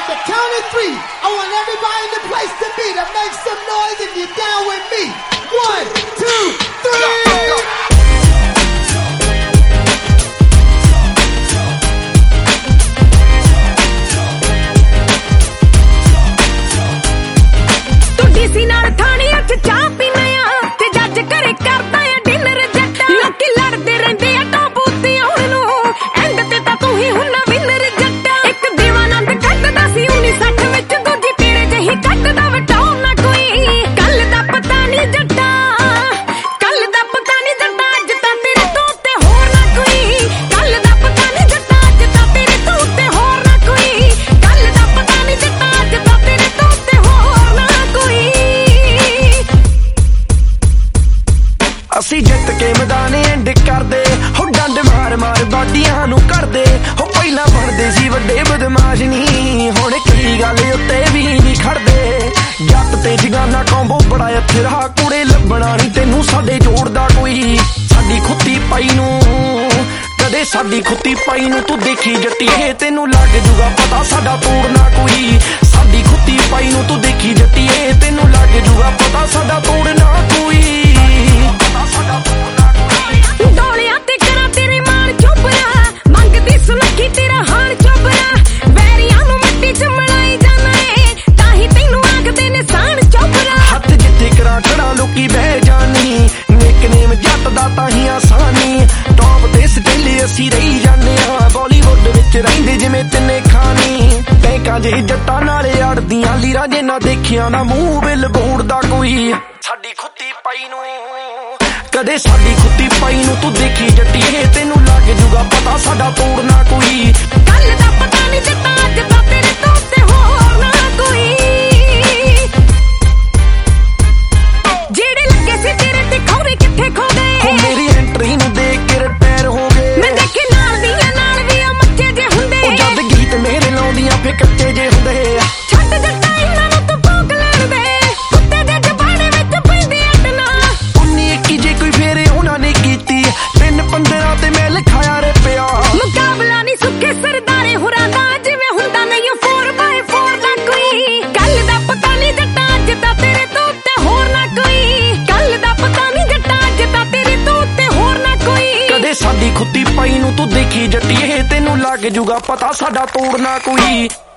the count of three, I want everybody in the place to be to make some noise if you're down with me. 1, 2, 3. ਅਸੀਂ ਜਿੱਤ ਕੇ ਮੈਦਾਨ and ਕਰਦੇ ਹੋ ਡੰਡ ਮਾਰ ਮਾਰ ਬਾਡੀਆਂ ਨੂੰ ਕਰਦੇ ਹੋ ਪਹਿਲਾਂ ਬਣਦੇ ਸੀ ਵੱਡੇ ਬਦਮਾਸ਼ ਨਹੀਂ ਹੁਣ ਕਈ ਗੱਲ ਉੱਤੇ ਵੀ ਨਹੀਂ ਖੜਦੇ ਜੱਟ ਤੇ ਜਗਾਨਾ ਕੰਬੋ ਬੜਾ ਅਥਰਾ ਕੁੜੇ ਲੱਭਣਾ ਨਹੀਂ ਤੈਨੂੰ ਸਾਡੇ ਜੋੜਦਾ ਕੋਈ ਸਾਡੀ ਖੁੱਤੀ ਪਾਈ ਨੂੰ ਕਦੇ ਸਾਡੀ ਖੁੱਤੀ ਪਾਈ ਨੂੰ ਤੂੰ ਦੇਖੀ ਜੱਟੀਏ ਤੈਨੂੰ ਲੱਗ ਜੂਗਾ ਪਤਾ ਸਾਡਾ ਤੋੜਨਾ ਕੋਈ ਸਾਡੀ ਖੁੱਤੀ ਪਾਈ ਨੂੰ ਤੂੰ ਦੇਖੀ ਜੱਟੀਏ ਤੈਨੂੰ ਲੱਗ ਜੂਗਾ ਪਤਾ ਸਾਡਾ ਤੋੜਨਾ ਕੋਈ ਲੋਕੀ ਬਹਿ ਜਾਣੀ ਨਿਕਨੇਮ ਜੱਟ ਦਾ ਤਾਂ ਹੀ ਆਸਾਨੀ ਟੌਪ ਤੇ ਸਟੇਲੇ ਅਸੀਂ ਰਹੀ ਜਾਂਦੇ ਹਾਂ ਬਾਲੀਵੁੱਡ ਵਿੱਚ ਰਹਿੰਦੇ ਜਿਵੇਂ ਤਿੰਨੇ ਖਾਨੀ ਬੈਂਕਾਂ ਜੇ ਜੱਟਾਂ ਨਾਲੇ ਅੜਦੀਆਂ ਲੀਰਾਂ ਜੇ ਨਾ ਦੇਖਿਆ ਨਾ ਮੂੰਹ ਬਿੱਲ ਬੋੜਦਾ ਕੋਈ ਸਾਡੀ ਖੁੱਤੀ ਪਾਈ ਨੂੰ ਕਦੇ ਸਾਡੀ ਖੁੱਤੀ ਪਾਈ ਨੂੰ ਤੂੰ ਦੇਖੀ ਜੱਟੀਏ ਤੈਨੂੰ ਲੱਗ ਜੂਗਾ ਪਤਾ ਸਾਡਾ ਤੋੜਨਾ ਕੋਈ ਕੱਲ ਦਾ ਪਤਾ ਨਹੀਂ ਜੱਟਾਂ ਅੱਜ ਤਾਂ ਤੇਰੇ ਤੋਂ ਤੇ ਹੋਰ ਨਾ ਕੋਈ ਮੇਰੀ ਐਂਟਰੀ ਨੂੰ ਦੇਖ ਕੇ ਰਿਟਾਇਰ ਹੋ ਗਏ ਮੈਂ ਦੇਖੇ ਨਾਲ ਦੀਆਂ ਨਾਲ ਵੀ ਆ ਮੱਚੇ ਜੇ ਹੁੰਦੇ ਉਹ ਜਦ ਗੀਤ ਮੇਰੇ ਲਾਉਂਦੀਆਂ ਫੇ ਕੱਚੇ ਜੇ ਹੁੰਦੇ ਛੱਡ ਜੱਟਾ ਇਹਨਾਂ ਨੂੰ ਤੂੰ ਭੋਗ ਲੈਣ ਦੇ ਕੁੱਤੇ ਦੇ ਜਬਾੜੇ ਵਿੱਚ ਪੈਂਦੇ ਅਟਨਾ 19-21 ਜੇ ਕੋਈ ਫੇਰੇ ਉਹਨਾਂ ਨੇ ਕੀਤੀ 3-15 ਤੇ ਮੈਂ ਲਿਖਾਇਆ ਰੇ ਪਿਆ ਮੁਕਾਬਲਾ ਨਹੀਂ ਸੁੱਕੇ ਸਰਦਾਰੇ ਹੋਰਾਂ ਦਾ ਜਿਵੇਂ ਹੁੰਦਾ ਨਹੀਂ 4x4 ਦਾ ਕੋਈ ਕੱਲ ਦਾ ਪਤਾ ਨਹੀਂ ਜੱਟਾ ਅੱਜ ਤਾਂ ਤੇਰੇ ਤੋਂ ਤੇ ਹੋਰ ਨਾ ਕੋਈ ਕੱਲ ਦਾ ਪਤਾ ਨਹੀਂ ਜੱਟਾ ਅੱਜ ਤਾਂ ਤੇਰੇ ਤੋਂ ਤੇ ਹੋਰ ਨਾ ਕੋਈ ਕਦੇ ਸਾਡੀ ਖੁੱਤੀ ਪਾਈ ਨੂੰ ਤੂੰ ਦੇਖੀ ਜੱਟੀਏ ਤੈਨੂੰ ਲੱਗ ਜੂਗਾ ਪਤਾ ਸਾਡਾ ਤੋੜਨਾ ਕੋਈ